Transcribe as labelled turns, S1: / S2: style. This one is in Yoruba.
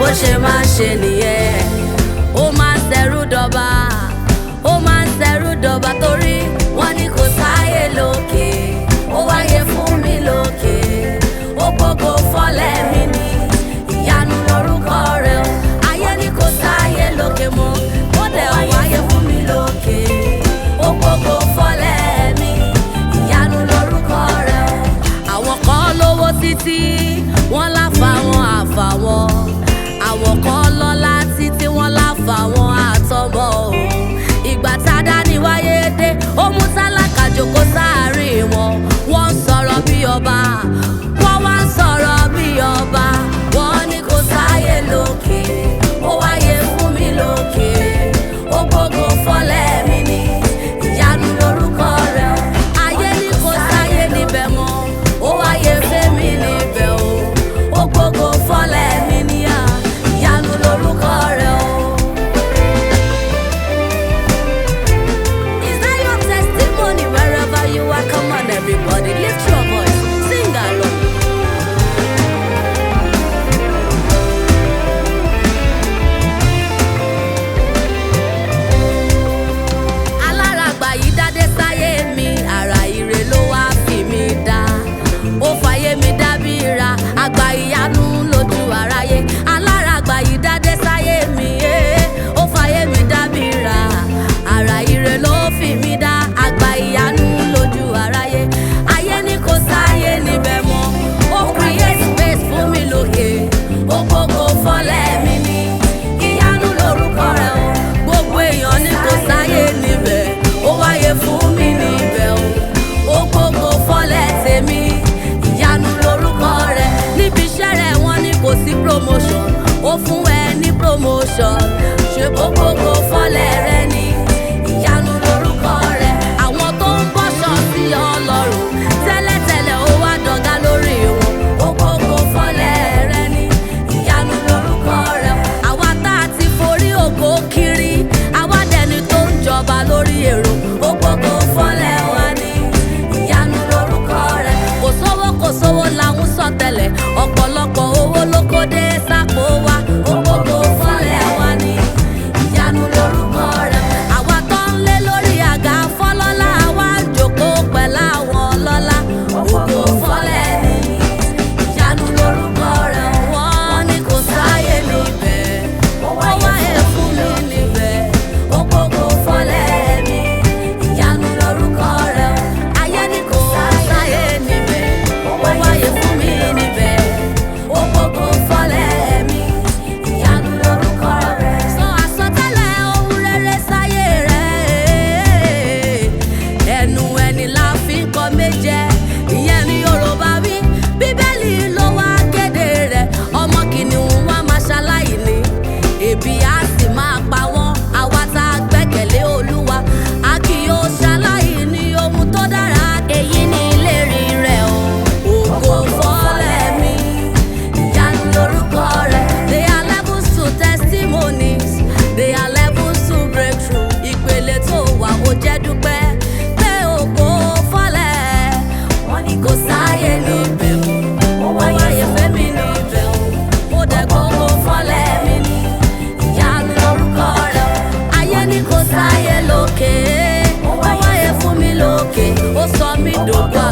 S1: bó ṣe máa ń ṣe nìyẹn. Ó máa ń ṣẹrú dọba, ó máa ń ṣẹrú dọba torí wọ́n ní kò sáyé lókè, ó wáyé fún mi lókè, ó gbogbo fọ́lẹ̀ mi ní ìyanu lórúkọ rẹ̀ o. Ayé ní kò sáyé lókè mọ́, ó dẹ̀ wáyé fún mi lókè, ó gbogbo fọ́lẹ̀ mi ìyanu lórúkọ rẹ̀ o. Àwọn kan lówó títí wọ́n láfàwọn àfàwọn, àwọn kan lọ́lá títí wọ́n láfàwọn àtọmọ o. Ìgbà tá a dá ní wáyé dé, ó mú tálákà jókòó sáàárín wọn. Wọ́n ń sọ̀rọ̀ bí ọba, wọ́n wá ń sọ̀rọ̀ bí ọba. Wọ́n ní kò sáyé lókè, ó wáyé fún mi lókè, ó gbogbo fọ́lẹ̀ mi ní ìyanu lórúkọ rẹ̀ o. Ayé ní kò sáyé níbẹ̀ mọ́, ó wáyé fẹ́mi níbẹ̀ o, ó gbogbo fọ́lẹ̀ mi ní ìyanu lórúkọ rẹ̀ o. Is that your testimony wherever you are? Come on everybody, lift your voice, sing along. Aláràgbà yìí dádé sáyé mi, àrà ire ló wá fi mi dá. Ó fàyè mi dábìra, àgbà ìyanu lójú aráyé. Aláràgbà yìí dádé sáyé mi, ó fàyè mi dábìra, àrà ire ló fi mi dá. Àgbà ìyanu lójú aráyé. Ayé ní kò sáyé níbẹ̀ mọ́, ó create space fún mi lókè, ó gbogbo fọ́lẹ̀ mi ní ìyanu lórúkọ rẹ̀ o. Gbogbo èèyàn ní kò sáyé níbẹ̀, ó wáyé fún mi níbẹ̀ o, ó gbogbo fọ́lẹ̀ tèmi ìyanu lórúkọ rẹ̀. Níbi iṣẹ́ rẹ̀ wọ́n ní kò sí promotion, ó fún ẹ ní promotion, ṣe gbogbo fọ́lẹ̀ rẹ̀ ní ìyanu lórúkọ rẹ̀. Àwọn tó ń bọ́ṣọ sí Ọlọ́run tẹ́lẹ̀tẹ́lẹ̀ ó wá dọ̀gá lórí wọn, ó gbogbo fọ́lẹ̀ rẹ̀ ní ìyanu lórúkọ rẹ̀. Àwa tá a ti forí ògo kiri, àwa dẹni tó ń jọba lórí èrò, ó gbogbo fọ́lẹ̀ wa ní ìyanu lórúkọ rẹ̀. Kò sówó làwọn sọ tẹ́lẹ̀, ọ̀pọ̀lọpọ̀ owó ló kó dé sápò wa, ó gbogbo fọ́lẹ̀ wa ní ìyanu lórúkọ rẹ̀. Àwa tó ń lé lórí àga fọ́lọ́lá, àwa ń jókòó pẹ̀lú àwọn ọlọ́lá, ó gbogbo fọ́lẹ̀ ní ìyanu lórúkọ rẹ̀. Wọ́n ní kò sáyé níbẹ̀, ó wáyé fún mi níbẹ̀, ó gbogbo fọ́lẹ̀ ní ìyanu lórúkọ rẹ̀. Ayé ní kò sáyé níbẹ̀, ó wáyé fún mi níbẹ̀, ó gbogbo fọ́lẹ̀ mi ìyanu lórúkọ rẹ̀. Sọ àsọtẹ́lẹ̀ ohun rere sáyé rẹ̀, ẹnu ẹni la fi ń kọ méje, ìyẹn ni Yorùbá wí. Bíbélì ló wá kéde rẹ̀, ọmọ kìnìún wa máa ṣaláìní, ebi á sì máa pa wọ́n. Àwa tá a gbẹ́kẹ̀lé Olúwa, a kì yóò ṣaláìní ohun tó dára. Èyí ni ìlérí rẹ̀ o, ògo fọ́lẹ̀ mi ìyanu lórúkọ rẹ̀. They are levels to testimonies, they are levels to breakthrough. Ìpele tó wà ó jẹ́ dúpẹ́ pé ògo fọ́lẹ̀. Wọ́n ní kò sáyé níbẹ̀ o, ó wáyé fẹ́mi níbẹ̀ o, ó dẹ̀ gbogbo fọ́lẹ̀ mi ní ìyanu lórúkọ rẹ̀. Ayé ní kò sáyé lókè, ó wáyé fún mi lókè, ó sọ mí dògbò